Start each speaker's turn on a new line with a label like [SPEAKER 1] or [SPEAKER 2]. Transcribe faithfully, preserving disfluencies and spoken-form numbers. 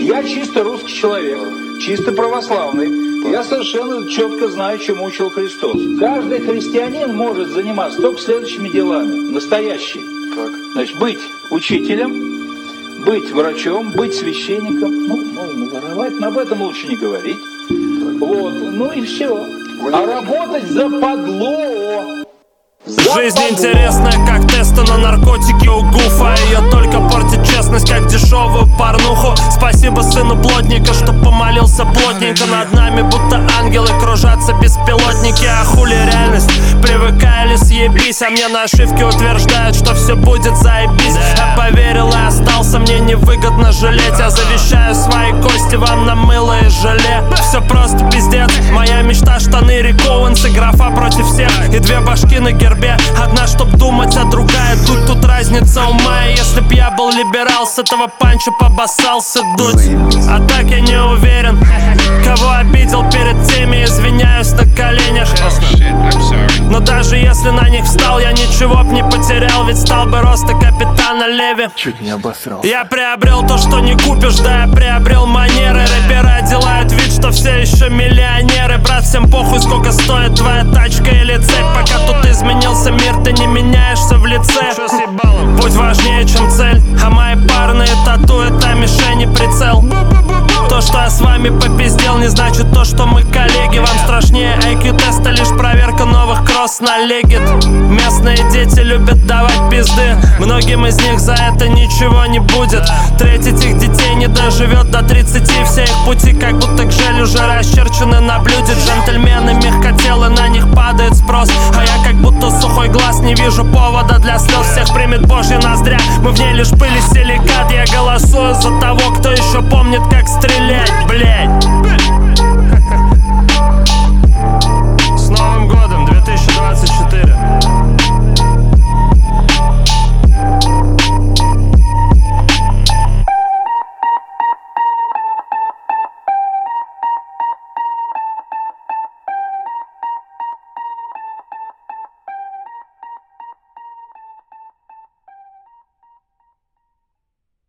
[SPEAKER 1] Я чисто русский человек, чисто православный. Я совершенно четко знаю, чему учил Христос. Каждый христианин может заниматься только следующими делами. Настоящие.
[SPEAKER 2] Так.
[SPEAKER 1] Значит, быть учителем, быть врачом, быть священником. Ну, можно воровать, но об этом лучше не говорить. Вот, ну и все. А работать западло.
[SPEAKER 3] Жизнь интересная, как тесты на наркотики у Гуфа. Ее только портит честность, как дешевую порнуху. Спасибо сыну плотника, что помолился плотненько. Над нами будто ангелы кружатся беспилотники. А хули реальность? Привыкай или съебись. А мне на ошибке утверждают, что все будет заебись. Я поверил и остался, мне невыгодно жалеть. Я завещаю свои кости вам на мыло и желе. Все просто пиздец, моя мечта штаны Рик Оуэнс и графа против всех. И две башки на гербе. Одна, чтоб думать, а другая дуть. Тут разница ума, и если б я был либерал, с этого панча побоссался дуть. А так я не уверен, кого обидел перед теми, извиняюсь на коленях. Но даже если на них встал, я ничего б не потерял, ведь стал бы роста капитана Леви.
[SPEAKER 2] Чуть не обосрался.
[SPEAKER 3] Я приобрел то, что не купишь, да, я приобрел манеры. Рэперы делают вид, что все еще миллионеры. Брат, всем похуй, сколько стоит твоя тачка или цепь. Пока тут изменился мир, ты не меняешься в лице. Будь важнее, чем цель, а мои парные тату — это мишень и прицел. То, что я с вами попиздел, не значит то, что мы коллеги. Вам страшнее ай кью-теста, лишь проверка новых кросс на легит. Местные дети любят давать пизды, многим из них за это ничего не будет. Треть этих детей не доживет до тридцати. Все их пути как будто гжель уже расчерчены на блюде. Джентльмены мягкотелы, на них падает спрос. А я как будто сухой глаз, не вижу повода для слез. Всех примет божья ноздря, мы в ней лишь пыль и силикат. Я голосую за того, кто еще помнит